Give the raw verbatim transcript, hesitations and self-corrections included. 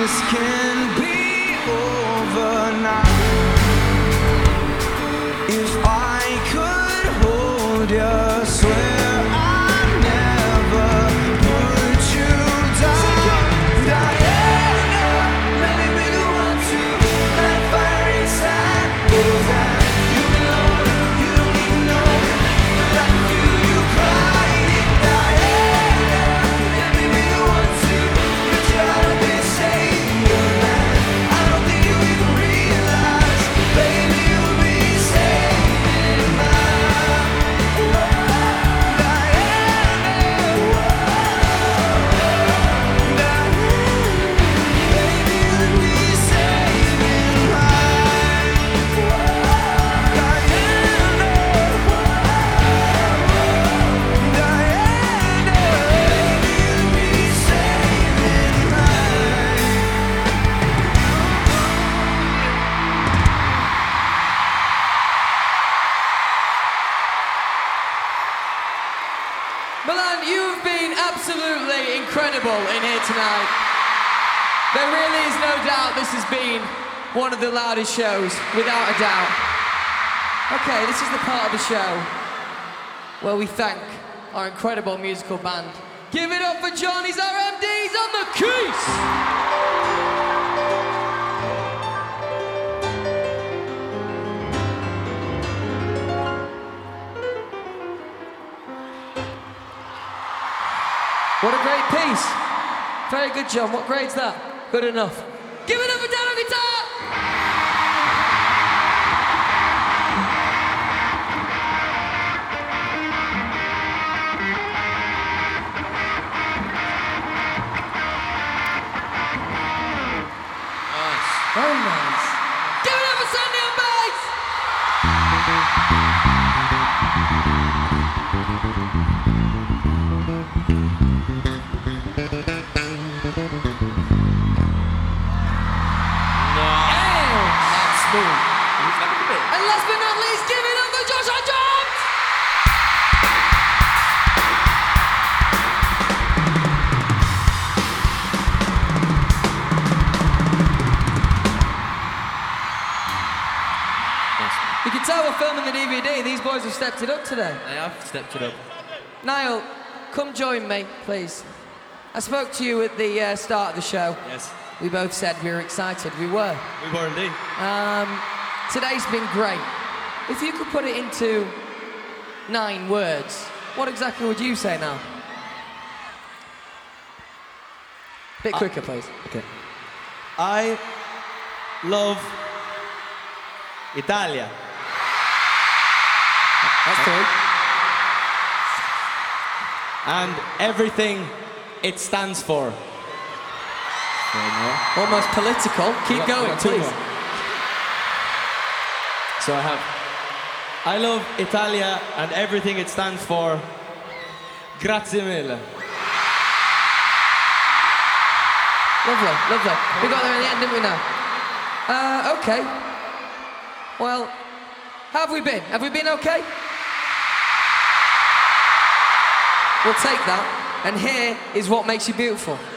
this can be over now. If I could hold you, swear I'd never put you down. Diana, let me be the one to let fire inside goes out. You belong, you don't even know that I feel you crying. Diana, let me be the one to put you out of this savior land. I don't think you even realize, baby, you'll be saving my Milan, you've been absolutely incredible in here tonight. There really is no doubt this has been one of the loudest shows, without a doubt. Okay, this is the part of the show where we thank our incredible musical band. Give it up for Johnny's R M Ds on the keys! What a great piece. Very good, John. What grade's that? Good enough. Give it up for Dan on guitar! Nice. Very nice. Give it up for Sandy on bass! And last but not least, give it up for Joshua Jones! You can tell we're filming the D V D. These boys have stepped it up today. They have stepped it up. Niall, come join me, please. I spoke to you at the uh, start of the show. Yes. We both said we were excited. We were. We were indeed. Um, today's been great. If you could put it into nine words, what exactly would you say now? A bit quicker, please. Okay. I love Italia. That's three. And everything it stands for. Almost political. Keep Got- going, got two please. more. So I have, I love Italia and everything it stands for. Grazie mille. Lovely, lovely. We got there in the end, didn't we now? Uh, okay. Well, how have we been? Have we been okay? We'll take that. And here is what makes you beautiful.